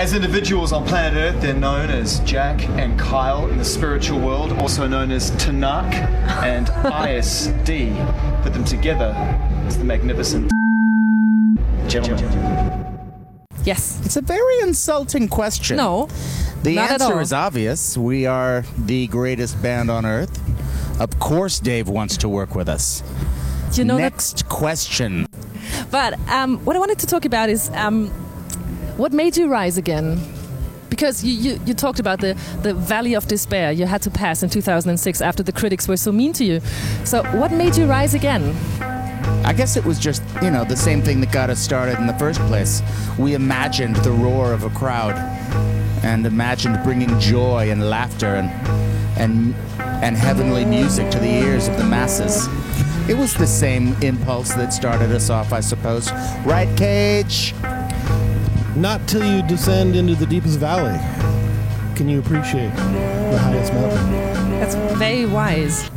As individuals on planet Earth, they're known as Jack and Kyle in the spiritual world, also known as Tanakh and ISD. Put them together as the magnificent gentlemen. Yes. It's a very insulting question. No. The not at answer all. is obvious. We are the greatest band on earth. Of course Dave wants to work with us. You know Next question. But what I wanted to talk about is what made you rise again? Because you talked about the valley of despair you had to pass in 2006 after the critics were so mean to you. So what made you rise again? I guess it was just, the same thing that got us started in the first place. We imagined the roar of a crowd and imagined bringing joy and laughter and heavenly music to the ears of the masses. It was the same impulse that started us off, I suppose. Right, Cage? Not till you descend into the deepest valley can you appreciate the highest mountain. That's very wise.